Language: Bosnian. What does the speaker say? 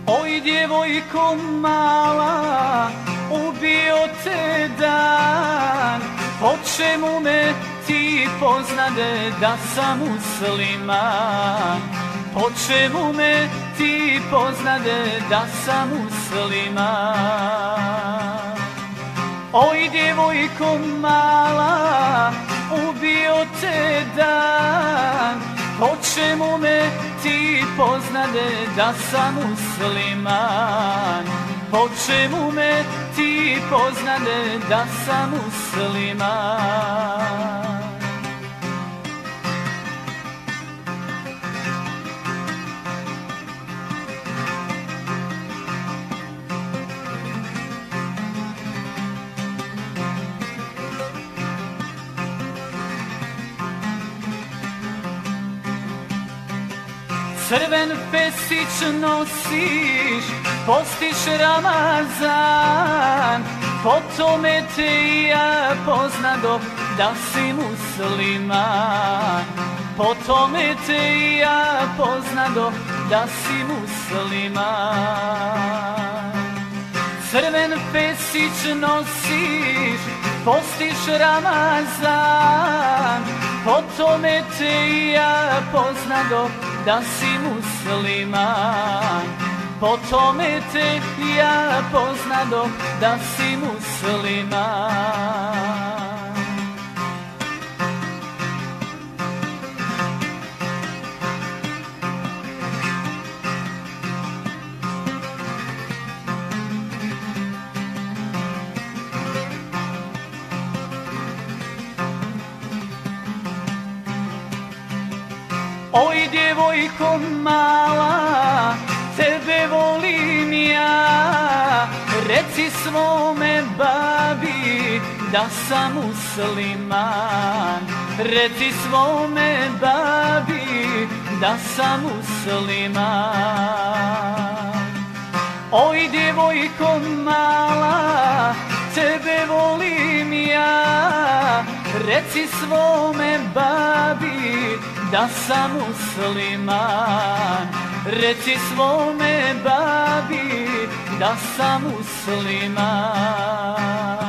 Oj djevojko mala, ubio te dan. Po čemu me ti poznade da sam musliman? Po čemu me ti poznade da sam musliman? Oj djevojko mala, ubio te dan. Po čemu me ti poznade da sam musliman? Po čemu me ti poznade da sam musliman? Crven pesić nosiš, postiš Ramazan. Po tome te ja poznadoh da si musliman. Po tome te ja poznadoh da si musliman. Crven pesić nosiš, postiš Ramazan. Po tome te ja poznadoh da si musliman. Po tome te ja poznadoh da si musliman. Oj djevojko mala, tebe volim ja. Reci svome babi da sam musliman. Reci svome babi da sam musliman. Oj djevojko mala, tebe volim ja. Reci svome babi da sam musliman. Reci svome babi da sam musliman.